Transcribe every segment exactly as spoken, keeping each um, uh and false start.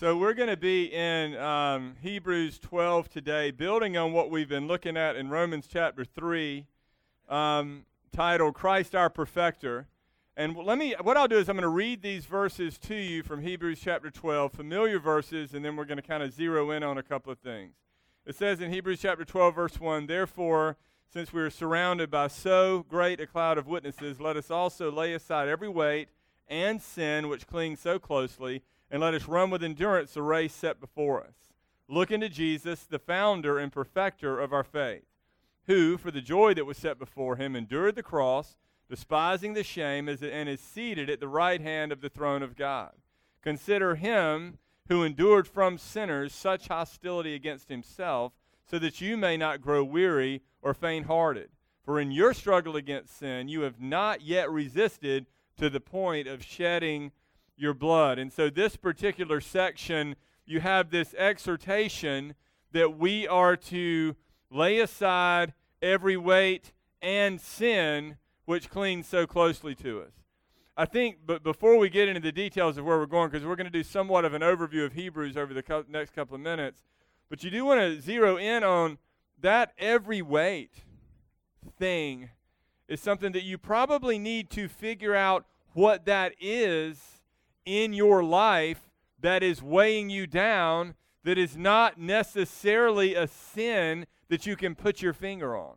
So we're going to be in um, Hebrews twelve today, building on what we've been looking at in Romans chapter three, um, titled Christ Our Perfecter. And let me, what I'll do is I'm going to read these verses to you from Hebrews chapter twelve, familiar verses, and then we're going to kind of zero in on a couple of things. It says in Hebrews chapter twelve, verse one, "Therefore, since we are surrounded by so great a cloud of witnesses, let us also lay aside every weight and sin which clings so closely, and let us run with endurance the race set before us. Look into Jesus, the founder and perfecter of our faith, who, for the joy that was set before him, endured the cross, despising the shame, and is seated at the right hand of the throne of God. Consider him who endured from sinners such hostility against himself, so that you may not grow weary or faint-hearted. For in your struggle against sin, you have not yet resisted to the point of shedding your blood." And so this particular section, you have this exhortation that we are to lay aside every weight and sin which clings so closely to us. I think, but before we get into the details of where we're going, because we're going to do somewhat of an overview of Hebrews over the co- next couple of minutes, but you do want to zero in on that every weight thing is something that you probably need to figure out what that is in your life that is weighing you down, that is not necessarily a sin that you can put your finger on.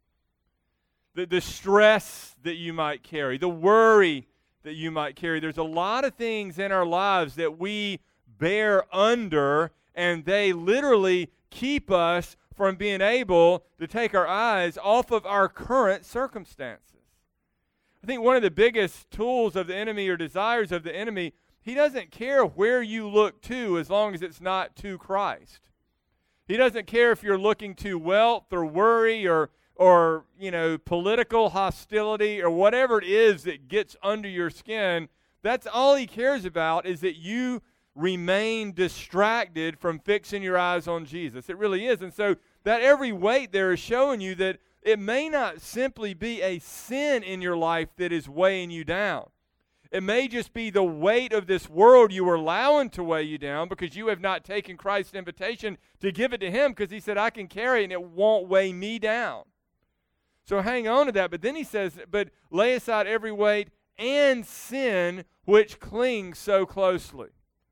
The, the stress that you might carry, the worry that you might carry. There's a lot of things in our lives that we bear under, and they literally keep us from being able to take our eyes off of our current circumstances. I think one of the biggest tools of the enemy or desires of the enemy, he doesn't care where you look to as long as it's not to Christ. He doesn't care if you're looking to wealth or worry or, or you know, political hostility or whatever it is that gets under your skin. That's all he cares about, is that you remain distracted from fixing your eyes on Jesus. It really is. And so that every weight there is showing you that it may not simply be a sin in your life that is weighing you down. It may just be the weight of this world you are allowing to weigh you down because you have not taken Christ's invitation to give it to him, because he said, "I can carry it and it won't weigh me down." So hang on to that. But then he says, but lay aside every weight and sin which clings so closely.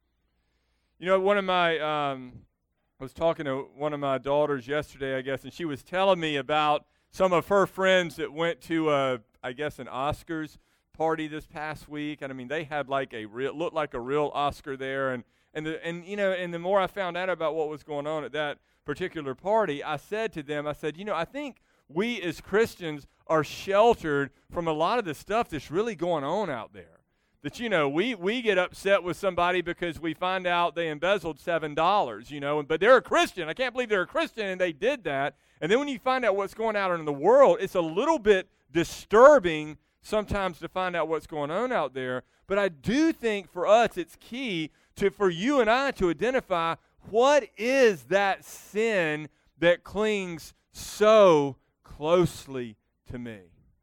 You know, one of my, um, I was talking to one of my daughters yesterday, I guess, and she was telling me about some of her friends that went to, a, I guess, an Oscars party this past week. And I mean, they had like a real, looked like a real Oscar there. And, and, the, and, you know, and the more I found out about what was going on at that particular party, I said to them, I said, you know, I think we as Christians are sheltered from a lot of the stuff that's really going on out there. That, you know, we, we get upset with somebody because we find out they embezzled seven dollars, you know, but they're a Christian. I can't believe they're a Christian and they did that. And then when you find out what's going on in the world, it's a little bit disturbing sometimes to find out what's going on out there. But I do think for us it's key to for you and I to identify what is that sin that clings so closely to me.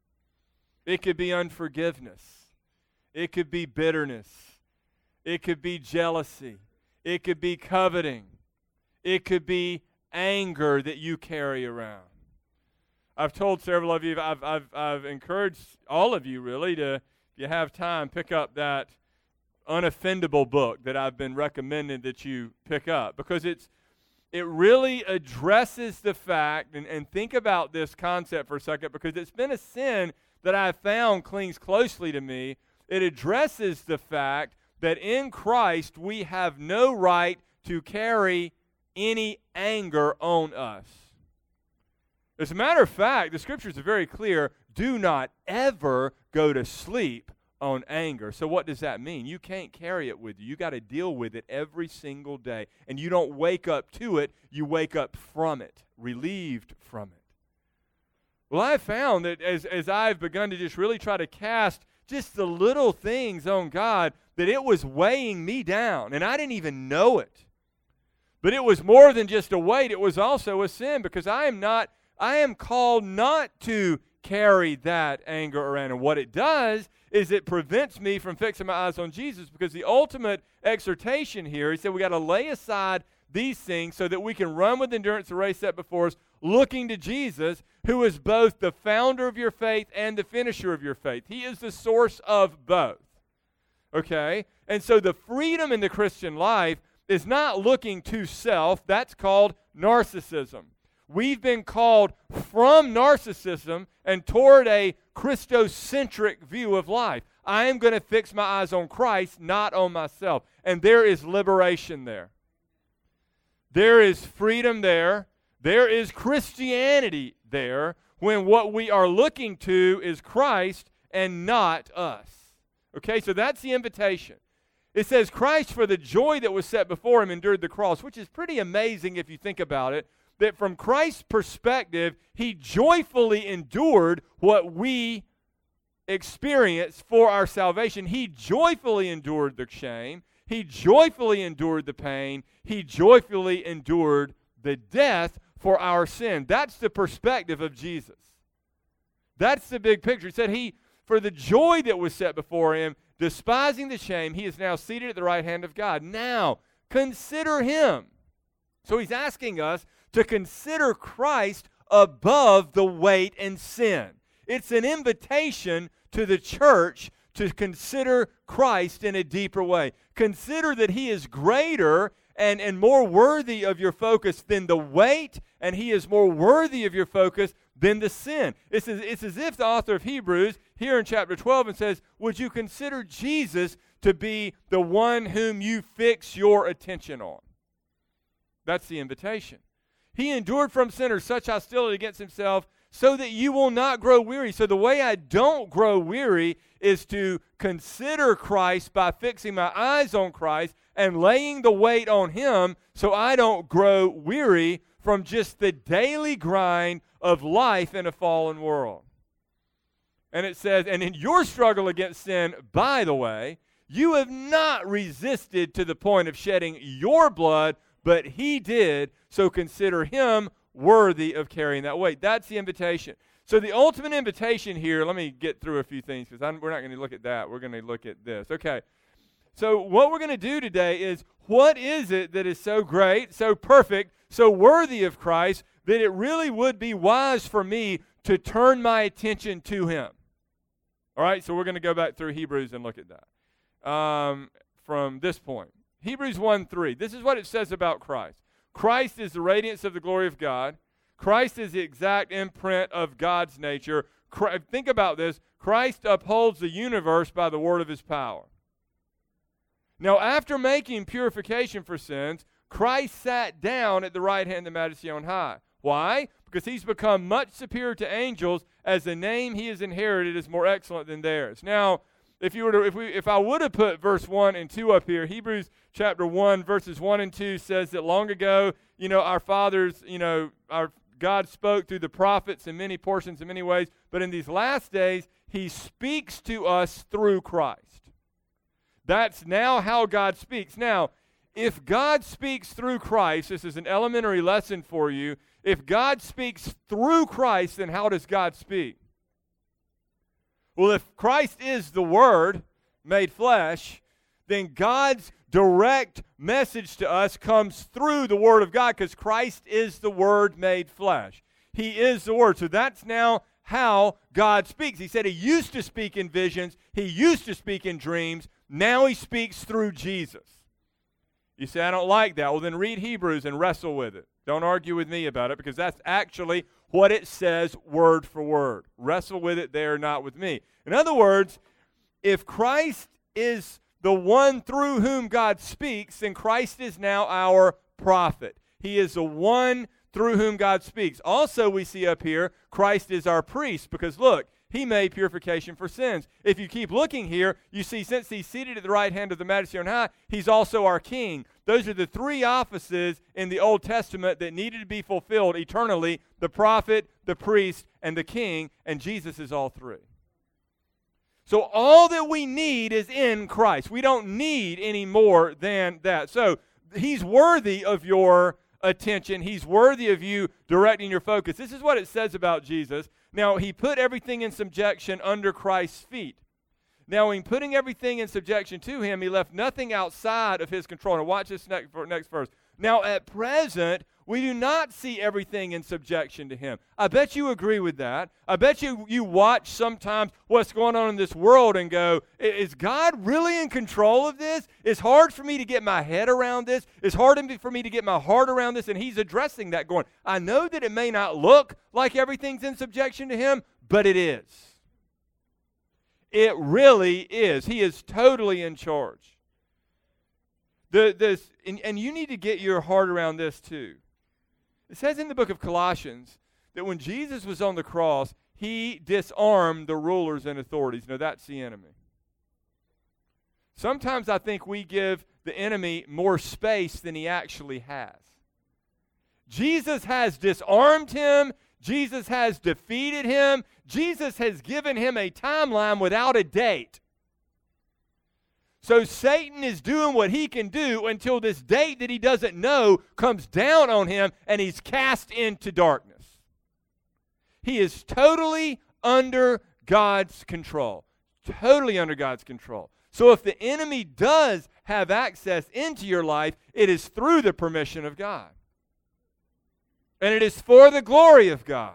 It could be unforgiveness. It could be bitterness. It could be jealousy. It could be coveting. It could be anger that you carry around. I've told several of you, I've, I've, I've encouraged all of you really to, if you have time, pick up that Unoffendable book that I've been recommending that you pick up, because it's it really addresses the fact, and, and think about this concept for a second, because it's been a sin that I've found clings closely to me. It addresses the fact that in Christ we have no right to carry any anger on us. As a matter of fact, the scriptures are very clear. Do not ever go to sleep on anger. So what does that mean? You can't carry it with you. You got to deal with it every single day. And you don't wake up to it. You wake up from it, relieved from it. Well, I've found that as, as I've begun to just really try to cast just the little things on God, that it was weighing me down. And I didn't even know it. But it was more than just a weight. It was also a sin, because I am not, I am called not to carry that anger around. And what it does is it prevents me from fixing my eyes on Jesus, because the ultimate exhortation here, he said we got to lay aside these things so that we can run with endurance the race set before us, looking to Jesus, who is both the founder of your faith and the finisher of your faith. He is the source of both. Okay? And so the freedom in the Christian life is not looking to self. That's called narcissism. We've been called from narcissism and toward a Christocentric view of life. I am going to fix my eyes on Christ, not on myself. And there is liberation there. There is freedom there. There is Christianity there when what we are looking to is Christ and not us. Okay, so that's the invitation. It says, Christ, for the joy that was set before him, endured the cross, which is pretty amazing if you think about it, that from Christ's perspective, he joyfully endured what we experience for our salvation. He joyfully endured the shame. He joyfully endured the pain. He joyfully endured the death for our sin. That's the perspective of Jesus. That's the big picture. He said he, for the joy that was set before him, despising the shame, he is now seated at the right hand of God. Now, consider him. So he's asking us to consider Christ above the weight and sin. It's an invitation to the church to consider Christ in a deeper way. Consider that he is greater and, and more worthy of your focus than the weight, and he is more worthy of your focus than the sin. It's as, it's as if the author of Hebrews, here in chapter twelve, and says, would you consider Jesus to be the one whom you fix your attention on? That's the invitation. He endured from sinners such hostility against himself so that you will not grow weary. So the way I don't grow weary is to consider Christ by fixing my eyes on Christ and laying the weight on him so I don't grow weary from just the daily grind of life in a fallen world. And it says, and in your struggle against sin, by the way, you have not resisted to the point of shedding your blood, but he did, so consider him worthy of carrying that weight. That's the invitation. So the ultimate invitation here, let me get through a few things because we're not going to look at that. We're going to look at this. Okay. So what we're going to do today is, what is it that is so great, so perfect, so worthy of Christ that it really would be wise for me to turn my attention to him? All right, so we're going to go back through Hebrews and look at that um, from this point. Hebrews one three. This is what it says about Christ. Christ is the radiance of the glory of God. Christ is the exact imprint of God's nature. Christ, think about this. Christ upholds the universe by the word of his power. Now, after making purification for sins, Christ sat down at the right hand of the Majesty on high. Why? Because he's become much superior to angels, as the name he has inherited is more excellent than theirs. Now, if you were to, if we, if I would have put verse one and two up here, Hebrews chapter one, verses one and two says that long ago, you know, our fathers, you know, our God spoke through the prophets in many portions in many ways, but in these last days, he speaks to us through Christ. That's now how God speaks. Now, if God speaks through Christ, this is an elementary lesson for you. If God speaks through Christ, then how does God speak? Well, if Christ is the Word made flesh, then God's direct message to us comes through the Word of God, because Christ is the Word made flesh. He is the Word. So that's now how God speaks. He said he used to speak in visions. He used to speak in dreams. Now he speaks through Jesus. You say, I don't like that. Well, then read Hebrews and wrestle with it. Don't argue with me about it, because that's actually what it says word for word. Wrestle with it there, not with me. In other words, if Christ is the one through whom God speaks, then Christ is now our prophet. He is the one through whom God speaks. Also, we see up here, Christ is our priest, because look, he made purification for sins. If you keep looking here, you see since he's seated at the right hand of the Majesty on high, he's also our king. Those are the three offices in the Old Testament that needed to be fulfilled eternally: the prophet, the priest, and the king, and Jesus is all three. So all that we need is in Christ. We don't need any more than that. So he's worthy of your attention. He's worthy of you directing your focus. This is what it says about Jesus. Now, he put everything in subjection under Christ's feet. Now, in putting everything in subjection to him, he left nothing outside of his control. Now, watch this next, next verse. Now, at present, we do not see everything in subjection to him. I bet you agree with that. I bet you you watch sometimes what's going on in this world and go, is God really in control of this? It's hard for me to get my head around this. It's hard for me to get my heart around this. And he's addressing that going, I know that it may not look like everything's in subjection to him, but it is. It really is. He is totally in charge. The, this, and, and you need to get your heart around this too. It says in the book of Colossians that when Jesus was on the cross, he disarmed the rulers and authorities. Now, that's the enemy. Sometimes I think we give the enemy more space than he actually has. Jesus has disarmed him. Jesus has defeated him. Jesus has given him a timeline without a date. So Satan is doing what he can do until this date that he doesn't know comes down on him and he's cast into darkness. He is totally under God's control. Totally under God's control. So if the enemy does have access into your life, it is through the permission of God. And it is for the glory of God.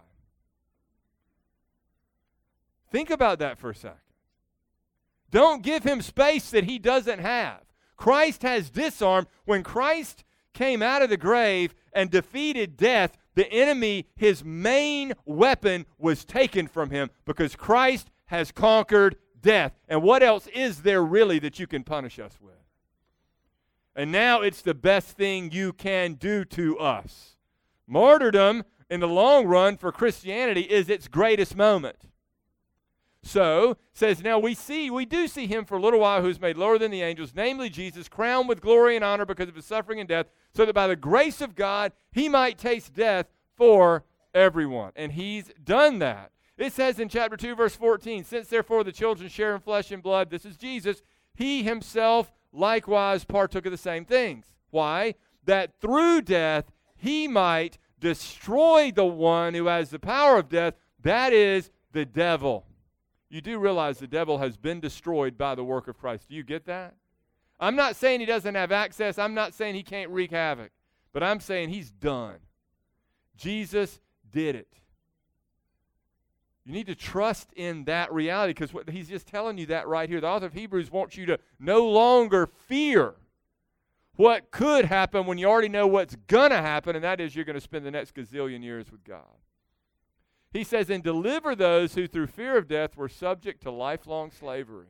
Think about that for a second. Don't give him space that he doesn't have. Christ has disarmed. When Christ came out of the grave and defeated death, the enemy, his main weapon, was taken from him because Christ has conquered death. And what else is there really that you can punish us with? And now it's the best thing you can do to us. Martyrdom, in the long run for Christianity, is its greatest moment. So, says, now we see, we do see him for a little while who is made lower than the angels, namely Jesus, crowned with glory and honor because of his suffering and death, so that by the grace of God he might taste death for everyone. And he's done that. It says in chapter two, verse fourteen, since therefore the children share in flesh and blood, this is Jesus, he himself likewise partook of the same things. Why? That through death he might destroy the one who has the power of death, that is the devil. You do realize the devil has been destroyed by the work of Christ. Do you get that? I'm not saying he doesn't have access. I'm not saying he can't wreak havoc. But I'm saying he's done. Jesus did it. You need to trust in that reality because he's just telling you that right here. The author of Hebrews wants you to no longer fear what could happen when you already know what's going to happen, and that is you're going to spend the next gazillion years with God. He says, and deliver those who through fear of death were subject to lifelong slavery.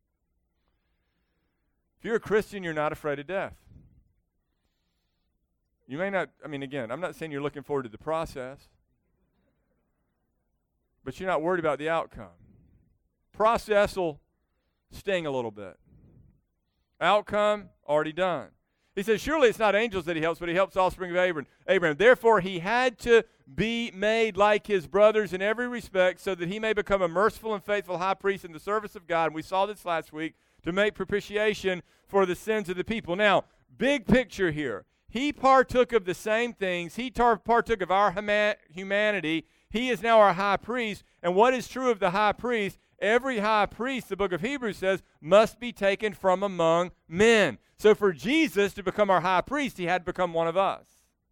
If you're a Christian, you're not afraid of death. You may not, I mean, again, I'm not saying you're looking forward to the process, but you're not worried about the outcome. Process will sting a little bit. Outcome, already done. He says, surely it's not angels that he helps, but he helps the offspring of Abraham. Abraham. Therefore, he had to be made like his brothers in every respect so that he may become a merciful and faithful high priest in the service of God. And we saw this last week, to make propitiation for the sins of the people. Now, big picture here. He partook of the same things. He tar- partook of our huma- humanity. He is now our high priest. And what is true of the high priest? Every high priest, the book of Hebrews says, must be taken from among men. So for Jesus to become our high priest, he had to become one of us.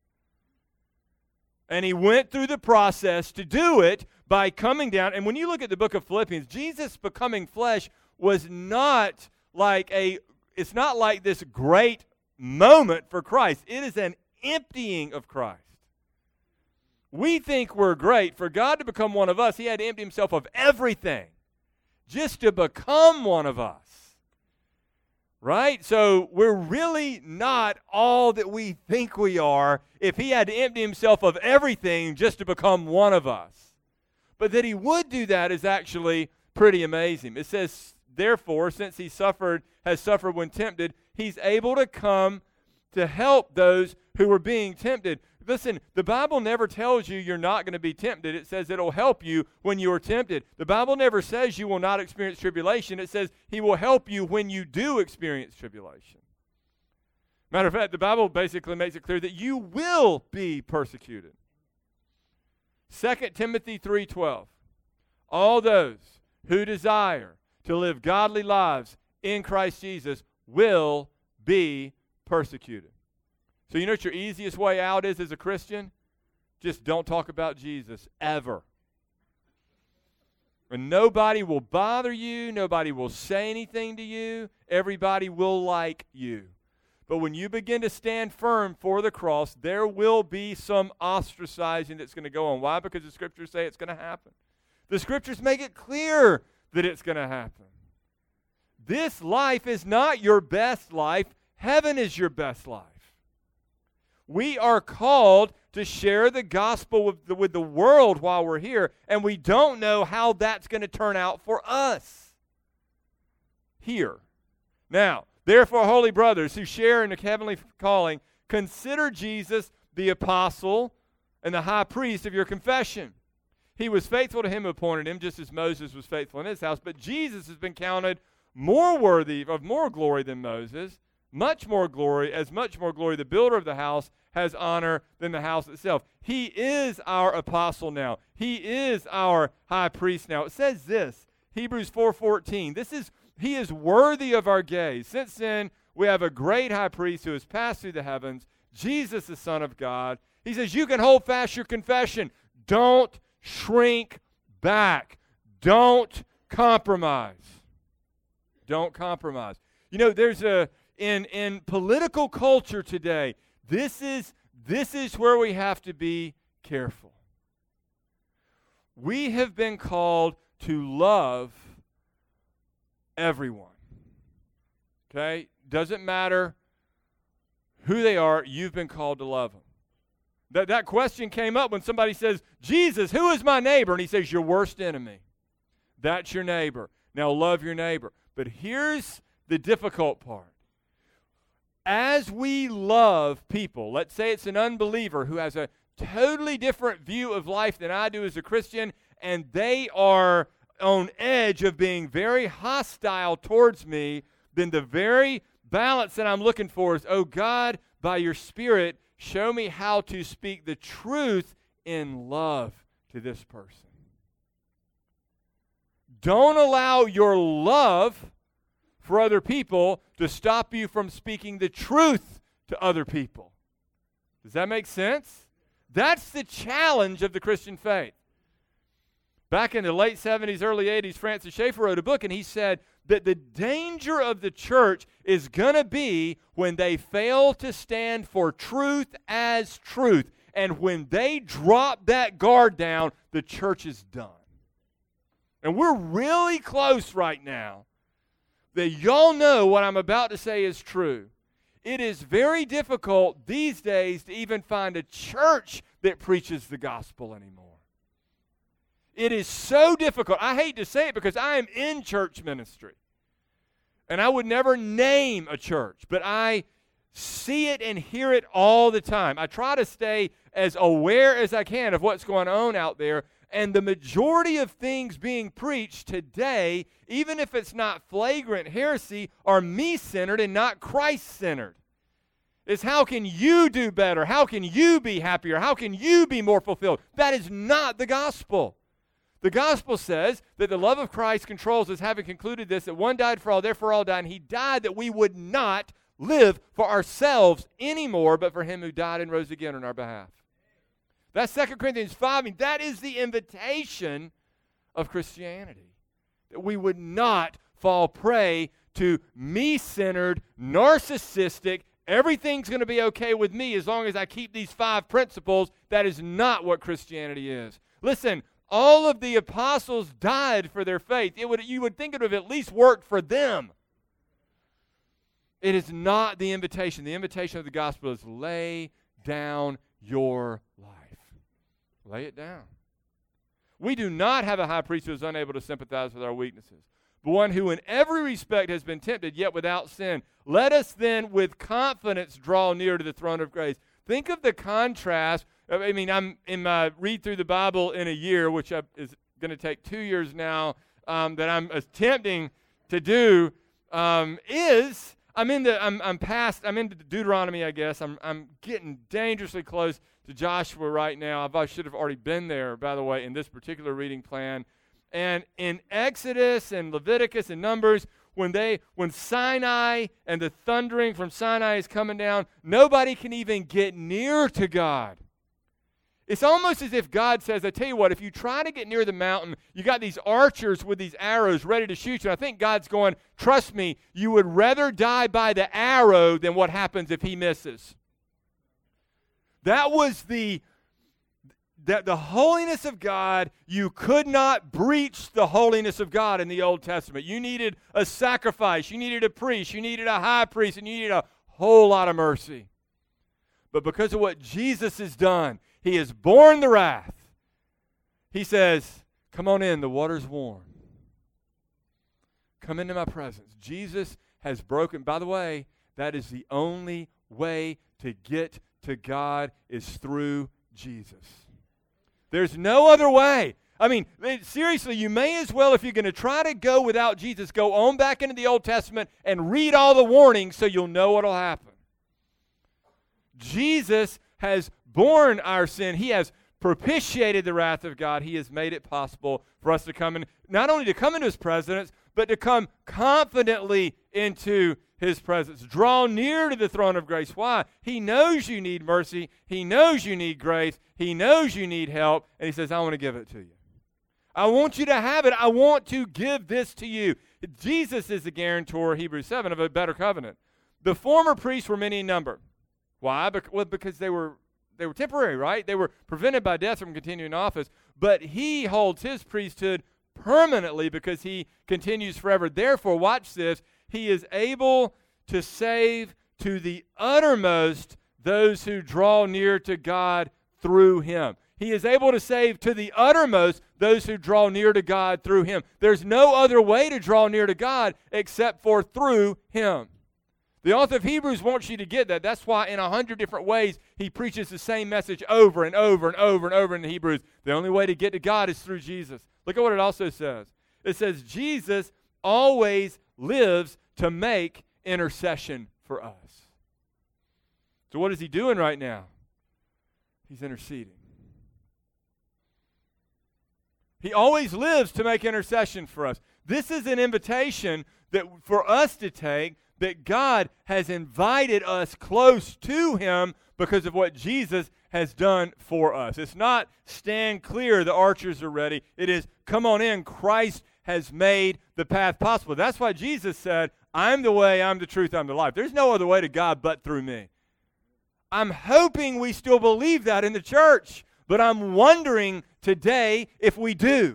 And he went through the process to do it by coming down. And when you look at the book of Philippians, Jesus becoming flesh was not like a, it's not like this great moment for Christ. It is an emptying of Christ. We think we're great. For God to become one of us, he had to empty himself of everything just to become one of us. Right? So we're really not all that we think we are if he had to empty himself of everything just to become one of us. But that he would do that is actually pretty amazing. It says, therefore, since he suffered, has suffered when tempted, he's able to come to help those who were being tempted. Listen, the Bible never tells you you're not going to be tempted. It says it'll help you when you are tempted. The Bible never says you will not experience tribulation. It says he will help you when you do experience tribulation. Matter of fact, the Bible basically makes it clear that you will be persecuted. Second Timothy three twelve. All those who desire to live godly lives in Christ Jesus will be persecuted. So you know what your easiest way out is as a Christian? Just don't talk about Jesus ever. And nobody will bother you. Nobody will say anything to you. Everybody will like you. But when you begin to stand firm for the cross, there will be some ostracizing that's going to go on. Why? Because the Scriptures say it's going to happen. The Scriptures make it clear that it's going to happen. This life is not your best life. Heaven is your best life. We are called to share the gospel with the, with the world while we're here, and we don't know how that's going to turn out for us here. Now, therefore, holy brothers who share in the heavenly calling, consider Jesus the apostle and the high priest of your confession. He was faithful to him who appointed him, just as Moses was faithful in his house. But Jesus has been counted more worthy of more glory than Moses, much more glory, as much more glory the builder of the house has honor than the house itself. He is our apostle now. He is our high priest now. It says this, Hebrews four fourteen. This is, he is worthy of our gaze. Since then, we have a great high priest who has passed through the heavens, Jesus, the Son of God. He says, you can hold fast your confession. Don't shrink back. Don't compromise. Don't compromise. You know, there's a, in, in political culture today, this is, this is where we have to be careful. We have been called to love everyone. Okay? Doesn't matter who they are, you've been called to love them. That, that question came up when somebody says, Jesus, who is my neighbor? And he says, your worst enemy. That's your neighbor. Now love your neighbor. But here's the difficult part. As we love people, let's say it's an unbeliever who has a totally different view of life than I do as a Christian, and they are on edge of being very hostile towards me, then the very balance that I'm looking for is, oh God, by your Spirit, show me how to speak the truth in love to this person. Don't allow your love for other people to stop you from speaking the truth to other people. Does that make sense? That's the challenge of the Christian faith. Back in the late seventies, early eighties, Francis Schaeffer wrote a book, and he said that the danger of the church is going to be when they fail to stand for truth as truth. And when they drop that guard down, the church is done. And we're really close right now that y'all know what I'm about to say is true. It is very difficult these days to even find a church that preaches the gospel anymore. It is so difficult. I hate to say it because I am in church ministry. And I would never name a church, but I see it and hear it all the time. I try to stay as aware as I can of what's going on out there. And the majority of things being preached today, even if it's not flagrant heresy, are me-centered and not Christ-centered. It's how can you do better? How can you be happier? How can you be more fulfilled? That is not the gospel. The gospel says that the love of Christ controls us, having concluded this, that one died for all, therefore all died, and he died that we would not live for ourselves anymore, but for him who died and rose again on our behalf. That's Second Corinthians five. I mean, that is the invitation of Christianity. That we would not fall prey to me-centered, narcissistic, everything's going to be okay with me as long as I keep these five principles. That is not what Christianity is. Listen, all of the apostles died for their faith. It would, you would think it would have at least worked for them. It is not the invitation. The invitation of the gospel is lay down your life. Lay it down. We do not have a high priest who is unable to sympathize with our weaknesses, but one who in every respect has been tempted, yet without sin. Let us then with confidence draw near to the throne of grace. Think of the contrast. I mean, I'm in my read through the Bible in a year, which I, is going to take two years now, um, that I'm attempting to do, um, is I'm in the, I'm, I'm past, I'm into Deuteronomy, I guess. I'm, I'm getting dangerously close to Joshua right now. I should have already been there, by the way, in this particular reading plan. And in Exodus and Leviticus and Numbers, when they, when Sinai and the thundering from Sinai is coming down, nobody can even get near to God. It's almost as if God says, I tell you what, if you try to get near the mountain, you got these archers with these arrows ready to shoot you. And I think God's going, trust me, you would rather die by the arrow than what happens if he misses. That was the, that the holiness of God. You could not breach the holiness of God in the Old Testament. You needed a sacrifice. You needed a priest. You needed a high priest. And you needed a whole lot of mercy. But because of what Jesus has done, he has borne the wrath. He says, come on in, the water's warm. Come into my presence. Jesus has broken. By the way, that is the only way to get to God is through Jesus. There's no other way. I mean, seriously, you may as well, if you're going to try to go without Jesus, go on back into the Old Testament and read all the warnings so you'll know what will happen. Jesus has borne our sin. He has propitiated the wrath of God. He has made it possible for us to come in, not only to come into his presence, but to come confidently into his presence. Draw near to the throne of grace. Why? He knows you need mercy. He knows you need grace. He knows you need help. And he says, I want to give it to you. I want you to have it. I want to give this to you. Jesus is the guarantor, Hebrews seven, of a better covenant. The former priests were many in number. Why? Well, because they were They were temporary, right? They were prevented by death from continuing office. But he holds his priesthood permanently because he continues forever. Therefore, watch this. He is able to save to the uttermost those who draw near to God through him. He is able to save to the uttermost those who draw near to God through him. There's no other way to draw near to God except for through him. The author of Hebrews wants you to get that. That's why in a hundred different ways he preaches the same message over and over and over and over in the Hebrews. The only way to get to God is through Jesus. Look at what it also says. It says Jesus always lives to make intercession for us. So what is he doing right now? He's interceding. He always lives to make intercession for us. This is an invitation that for us to take, that God has invited us close to him because of what Jesus has done for us. It's not stand clear, the archers are ready. It is come on in, Christ has made the path possible. That's why Jesus said, I'm the way, I'm the truth, I'm the life. There's no other way to God but through me. I'm hoping we still believe that in the church, but I'm wondering today if we do.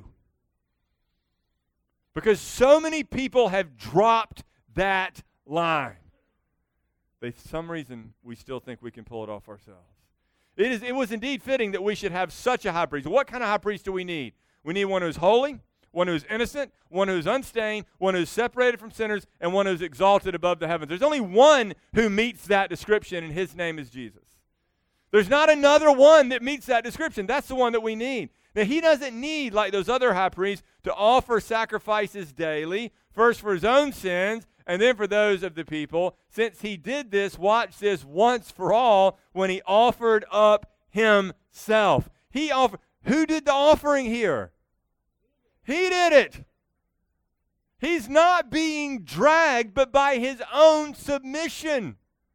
Because so many people have dropped that line. For some reason, we still think we can pull it off ourselves. It is. It was indeed fitting that we should have such a high priest. What kind of high priest do we need? We need one who's holy, one who's innocent, one who's unstained, one who's separated from sinners, and one who's exalted above the heavens. There's only one who meets that description, and his name is Jesus. There's not another one that meets that description. That's the one that we need. Now, he doesn't need, like those other high priests, to offer sacrifices daily, first for his own sins, and then for those of the people, since he did this, watch this, once for all, when he offered up himself. He offered. Who did the offering here? He did it. He's not being dragged, but by his own submission.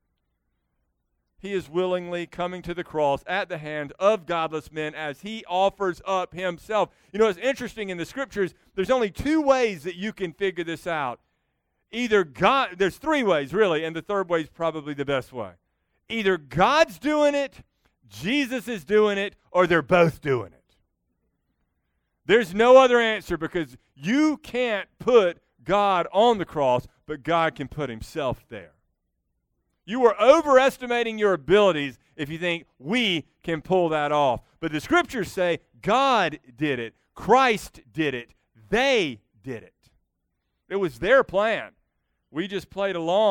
He is willingly coming to the cross at the hand of godless men as he offers up himself. You know, it's interesting in the scriptures, there's only two ways that you can figure this out. Either God, there's three ways really, and the third way is probably the best way. Either God's doing it, Jesus is doing it, or they're both doing it. There's no other answer because you can't put God on the cross, but God can put himself there. You are overestimating your abilities if you think we can pull that off. But the scriptures say God did it. Christ did it. They did it. It was their plan. We just played along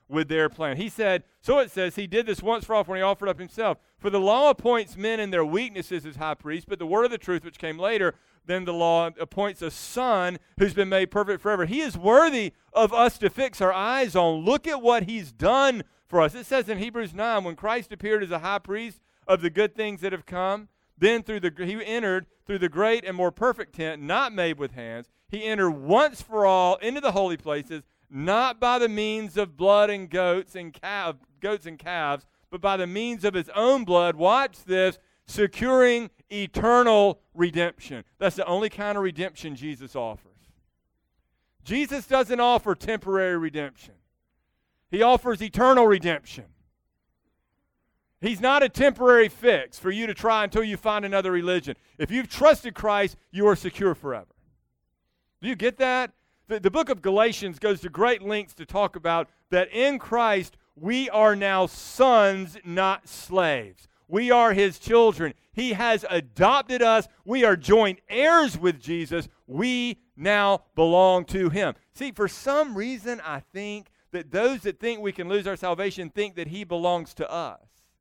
with their plan. He said, so it says, he did this once for all when he offered up himself. For the law appoints men in their weaknesses as high priests, but the word of the truth which came later than the law appoints a son who's been made perfect forever. He is worthy of us to fix our eyes on. Look at what he's done for us. It says in Hebrews nine, when Christ appeared as a high priest of the good things that have come, then through the he entered through the great and more perfect tent, not made with hands. He entered once for all into the holy places, not by the means of blood and goats and calf, goats and calves, but by the means of his own blood. Watch this, securing eternal redemption. That's the only kind of redemption Jesus offers. Jesus doesn't offer temporary redemption. He offers eternal redemption. He's not a temporary fix for you to try until you find another religion. If you've trusted Christ, you are secure forever. Do you get that? The, the book of Galatians goes to great lengths to talk about that in Christ we are now sons, not slaves. We are his children. He has adopted us. We are joint heirs with Jesus. We now belong to him. See, for some reason, I think that those that think we can lose our salvation think that he belongs to us.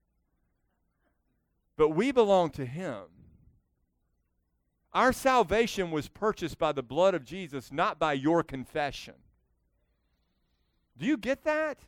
But we belong to him. Our salvation was purchased by the blood of Jesus, not by your confession. Do you get that?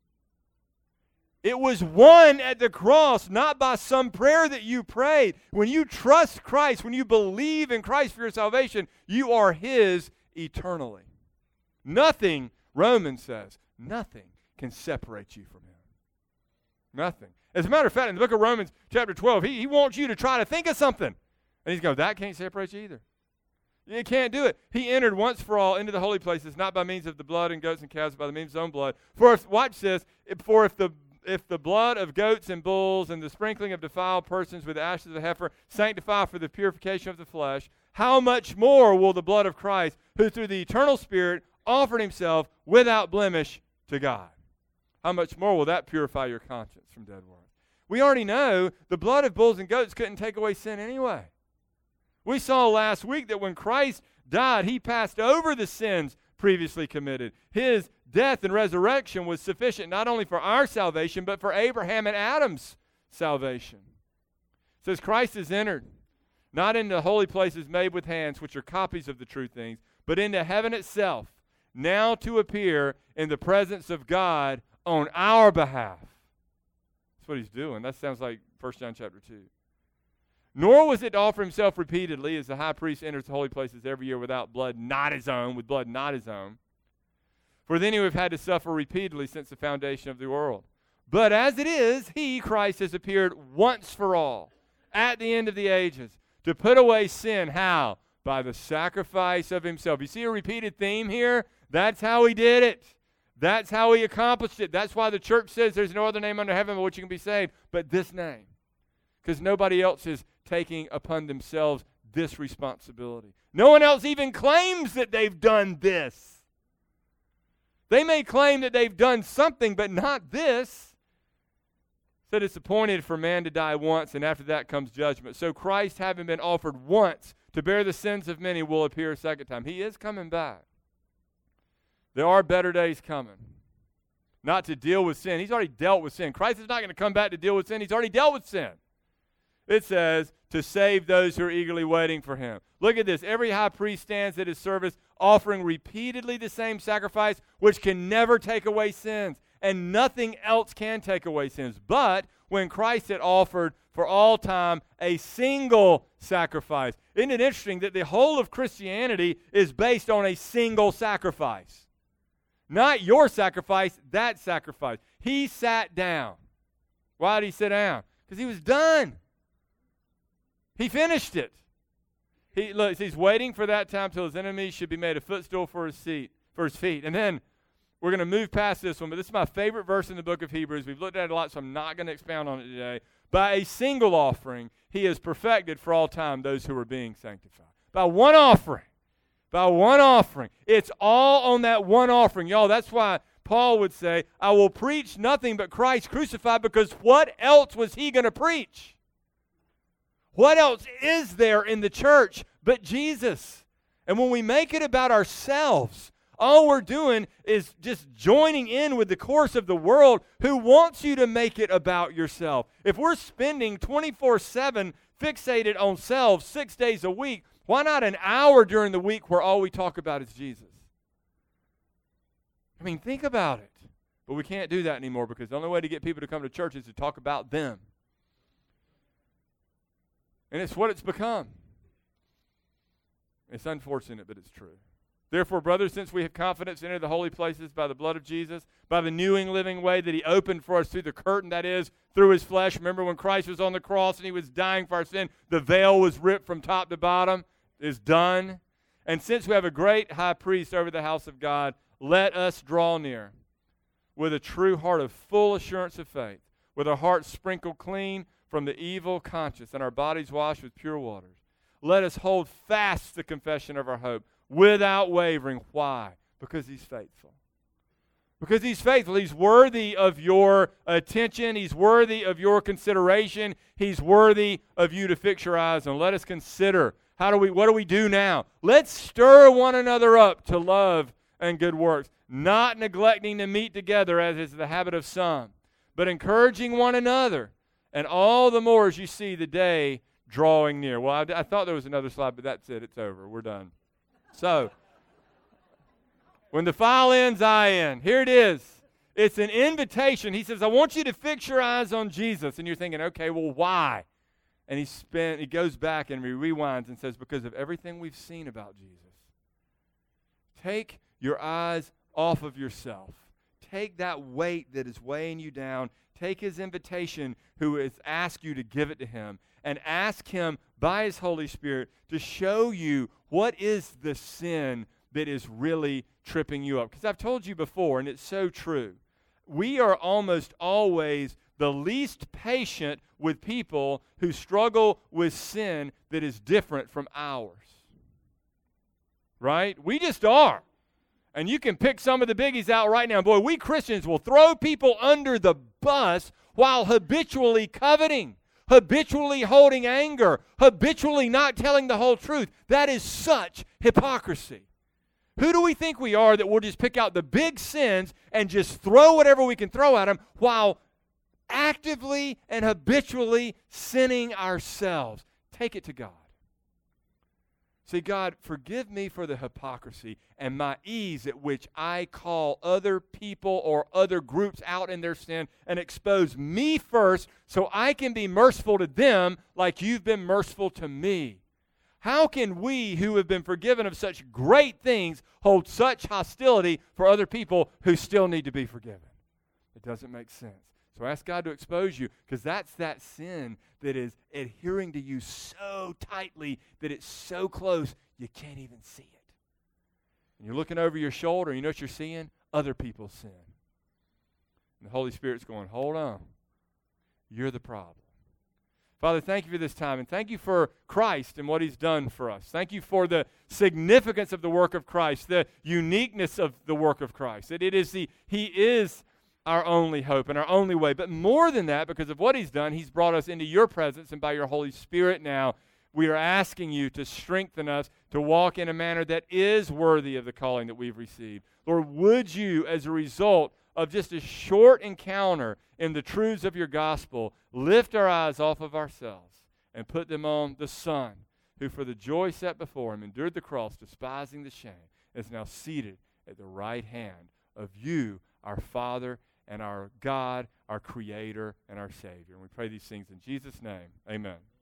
It was won at the cross, not by some prayer that you prayed. When you trust Christ, when you believe in Christ for your salvation, you are his eternally. Nothing, Romans says, nothing can separate you from him. Nothing. As a matter of fact, in the book of Romans, chapter twelve, he, he wants you to try to think of something. And he's going, that can't separate you either. You can't do it. He entered once for all into the holy places, not by means of the blood and goats and calves, but by the means of his own blood. For if, watch this, for if the if the blood of goats and bulls and the sprinkling of defiled persons with the ashes of a heifer sanctify for the purification of the flesh, how much more will the blood of Christ, who through the eternal Spirit offered himself without blemish to God? How much more will that purify your conscience from dead works? We already know the blood of bulls and goats couldn't take away sin anyway. We saw last week that when Christ died, he passed over the sins previously committed. His death and resurrection was sufficient not only for our salvation, but for Abraham and Adam's salvation. It says Christ has entered, not into holy places made with hands, which are copies of the true things, but into heaven itself, now to appear in the presence of God on our behalf. That's what he's doing. That sounds like First John chapter two. Nor was it to offer himself repeatedly, as the high priest enters the holy places every year without blood not his own, with blood not his own. For then he would have had to suffer repeatedly since the foundation of the world. But as it is, he, Christ, has appeared once for all, at the end of the ages, to put away sin. How? By the sacrifice of himself. You see a repeated theme here? That's how he did it. That's how he accomplished it. That's why the church says there's no other name under heaven by which you can be saved but this name. Because nobody else is taking upon themselves this responsibility. No one else even claims that they've done this. They may claim that they've done something, but not this. Said it's appointed for man to die once, and after that comes judgment. So Christ, having been offered once to bear the sins of many, will appear a second time. He is coming back. There are better days coming. Not to deal with sin. He's already dealt with sin. Christ is not going to come back to deal with sin. He's already dealt with sin. It says, to save those who are eagerly waiting for him. Look at this. Every high priest stands at his service, offering repeatedly the same sacrifice, which can never take away sins. And nothing else can take away sins. But when Christ had offered for all time a single sacrifice. Isn't it interesting that the whole of Christianity is based on a single sacrifice? Not your sacrifice, that sacrifice. He sat down. Why did he sit down? Because he was done. He finished it. He look, he's waiting for that time till his enemies should be made a footstool for his seat, for his feet. And then we're going to move past this one, but this is my favorite verse in the book of Hebrews. We've looked at it a lot, so I'm not going to expound on it today. By a single offering, he has perfected for all time those who are being sanctified. By one offering. By one offering. It's all on that one offering. Y'all, that's why Paul would say, I will preach nothing but Christ crucified, because what else was he going to preach? What else is there in the church but Jesus? And when we make it about ourselves, All we're doing is just joining in with the course of the world who wants you to make it about yourself. If we're spending twenty-four seven fixated on selves six days a week, why not an hour during the week where all we talk about is Jesus? I mean, think about it. But we can't do that anymore because the only way to get people to come to church is to talk about them. And it's what it's become. It's unfortunate, but it's true. Therefore, brothers, since we have confidence to enter the holy places by the blood of Jesus, by the new and living way that he opened for us through the curtain, that is, through his flesh. Remember when Christ was on the cross and he was dying for our sin, the veil was ripped from top to bottom. It's done. And since we have a great high priest over the house of God, let us draw near with a true heart of full assurance of faith, with our hearts sprinkled clean from the evil conscience and our bodies washed with pure waters. Let us hold fast the confession of our hope without wavering. Why? Because he's faithful. Because he's faithful. He's worthy of your attention. He's worthy of your consideration. He's worthy of you to fix your eyes on. Let us consider, how do we, what do we do now? Let's stir one another up to love and good works, not neglecting to meet together as is the habit of some, but encouraging one another, and all the more as you see the day drawing near. Well, I, I thought there was another slide, but that's it. It's over. We're done. So, when the file ends, I end. Here it is. It's an invitation. He says, I want you to fix your eyes on Jesus. And you're thinking, okay, well, why? And he spent, he goes back and he rewinds and says, because of everything we've seen about Jesus. Take your eyes off of yourself. Take that weight that is weighing you down. Take his invitation, who has asked you to give it to him, and ask him by his Holy Spirit to show you what is the sin that is really tripping you up. Because I've told you before, and it's so true, we are almost always the least patient with people who struggle with sin that is different from ours. Right? We just are. And you can pick some of the biggies out right now. Boy, we Christians will throw people under the bus while habitually coveting, habitually holding anger, habitually not telling the whole truth. That is such hypocrisy. Who do we think we are that we'll just pick out the big sins and just throw whatever we can throw at them while actively and habitually sinning ourselves? Take it to God. Say, God, forgive me for the hypocrisy and my ease at which I call other people or other groups out in their sin and expose me first so I can be merciful to them like you've been merciful to me. How can we who have been forgiven of such great things hold such hostility for other people who still need to be forgiven? It doesn't make sense. So ask God to expose you, because that's that sin that is adhering to you so tightly that it's so close you can't even see it. And you're looking over your shoulder, and you know what you're seeing? Other people's sin. And the Holy Spirit's going, hold on. You're the problem. Father, thank you for this time, and thank you for Christ and what he's done for us. Thank you for the significance of the work of Christ, the uniqueness of the work of Christ. That it is the, he is our only hope and our only way. But more than that, because of what he's done, he's brought us into your presence, and by your Holy Spirit now, we are asking you to strengthen us to walk in a manner that is worthy of the calling that we've received. Lord, would you, as a result of just a short encounter in the truths of your gospel, lift our eyes off of ourselves and put them on the Son, who for the joy set before him endured the cross, despising the shame, is now seated at the right hand of you, our Father, and our God, our Creator, and our Savior. And we pray these things in Jesus' name. Amen.